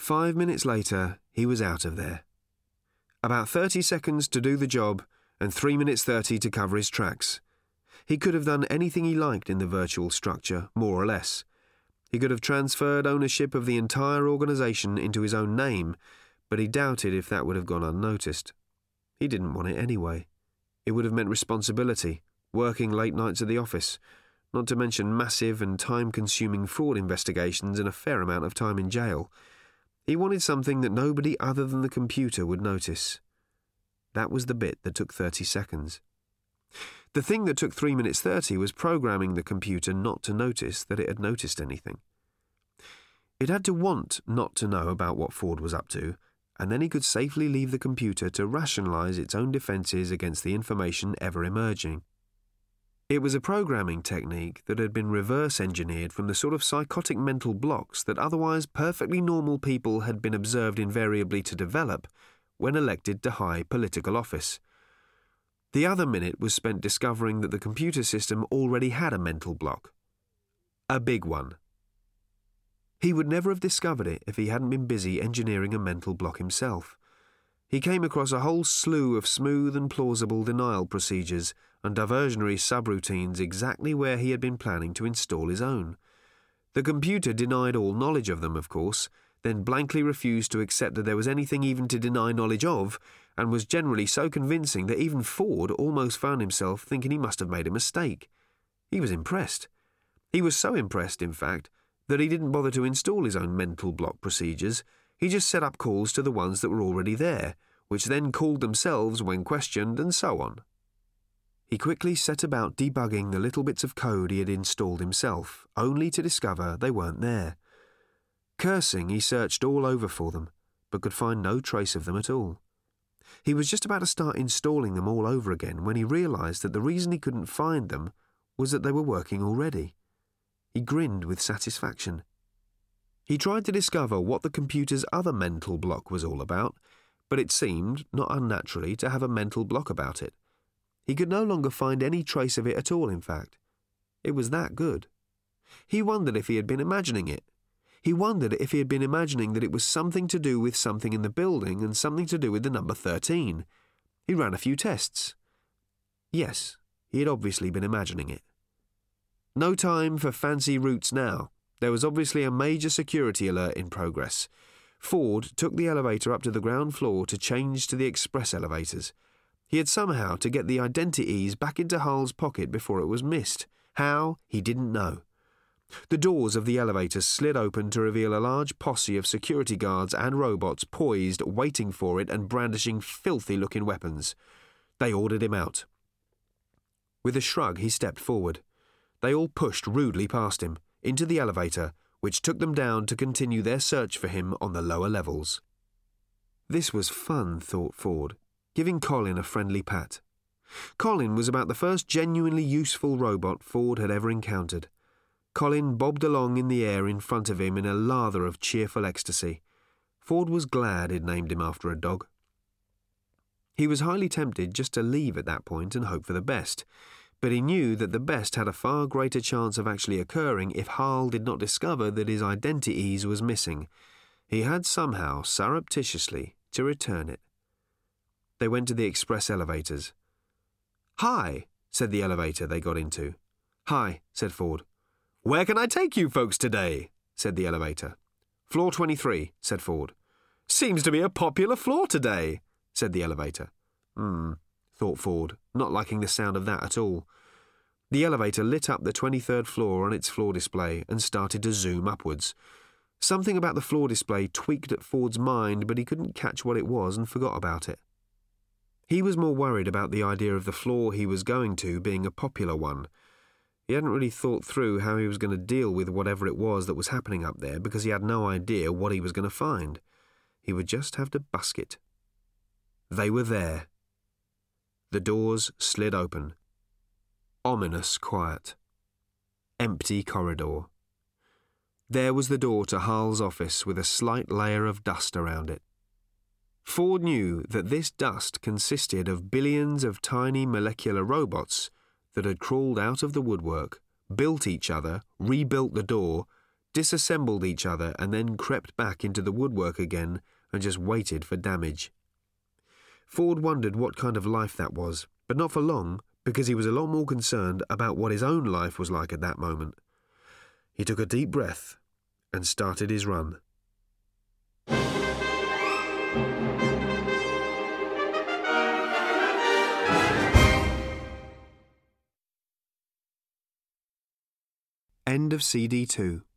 5 minutes later, he was out of there. About 30 seconds to do the job and 3 minutes 30 to cover his tracks. He could have done anything he liked in the virtual structure, more or less. He could have transferred ownership of the entire organisation into his own name, but he doubted if that would have gone unnoticed. He didn't want it anyway. It would have meant responsibility, working late nights at the office, not to mention massive and time-consuming fraud investigations and a fair amount of time in jail. He wanted something that nobody other than the computer would notice. That was the bit that took 30 seconds. The thing that took 3 minutes 30 was programming the computer not to notice that it had noticed anything. It had to want not to know about what Ford was up to, and then he could safely leave the computer to rationalise its own defences against the information ever emerging. It was a programming technique that had been reverse-engineered from the sort of psychotic mental blocks that otherwise perfectly normal people had been observed invariably to develop when elected to high political office. The other minute was spent discovering that the computer system already had a mental block. A big one. He would never have discovered it if he hadn't been busy engineering a mental block himself. He came across a whole slew of smooth and plausible denial procedures and diversionary subroutines exactly where he had been planning to install his own. The computer denied all knowledge of them, of course, then blankly refused to accept that there was anything even to deny knowledge of, and was generally so convincing that even Ford almost found himself thinking he must have made a mistake. He was impressed. He was so impressed, in fact, that he didn't bother to install his own mental block procedures. He just set up calls to the ones that were already there, which then called themselves when questioned, and so on. He quickly set about debugging the little bits of code he had installed himself, only to discover they weren't there. Cursing, he searched all over for them, but could find no trace of them at all. He was just about to start installing them all over again when he realised that the reason he couldn't find them was that they were working already. He grinned with satisfaction. He tried to discover what the computer's other mental block was all about, but it seemed, not unnaturally, to have a mental block about it. He could no longer find any trace of it at all, in fact. It was that good. He wondered if he had been imagining it. He wondered if he had been imagining that it was something to do with something in the building and something to do with the number 13. He ran a few tests. Yes, he had obviously been imagining it. No time for fancy routes now. There was obviously a major security alert in progress. Ford took the elevator up to the ground floor to change to the express elevators. He had somehow to get the identities back into Hull's pocket before it was missed. How, he didn't know. The doors of the elevators slid open to reveal a large posse of security guards and robots poised, waiting for it and brandishing filthy-looking weapons. They ordered him out. With a shrug, he stepped forward. They all pushed rudely past him, into the elevator, which took them down to continue their search for him on the lower levels. This was fun, thought Ford, giving Colin a friendly pat. Colin was about the first genuinely useful robot Ford had ever encountered. Colin bobbed along in the air in front of him in a lather of cheerful ecstasy. Ford was glad he'd named him after a dog. He was highly tempted just to leave at that point and hope for the best, but he knew that the best had a far greater chance of actually occurring if Hull did not discover that his identities was missing. He had somehow, surreptitiously, to return it. They went to the express elevators. "Hi," said the elevator they got into. "Hi," said Ford. "Where can I take you folks today?" said the elevator. "Floor 23, said Ford. "Seems to be a popular floor today," said the elevator. Thought Ford, not liking the sound of that at all. The elevator lit up the 23rd floor on its floor display and started to zoom upwards. Something about the floor display tweaked at Ford's mind, but he couldn't catch what it was and forgot about it. He was more worried about the idea of the floor he was going to being a popular one. He hadn't really thought through how he was going to deal with whatever it was that was happening up there because he had no idea what he was going to find. He would just have to busk it. They were there. The doors slid open. Ominous quiet. Empty corridor. There was the door to Hull's office with a slight layer of dust around it. Ford knew that this dust consisted of billions of tiny molecular robots that had crawled out of the woodwork, built each other, rebuilt the door, disassembled each other and then crept back into the woodwork again and just waited for damage. Ford wondered what kind of life that was, but not for long, because he was a lot more concerned about what his own life was like at that moment. He took a deep breath and started his run. End of CD 2.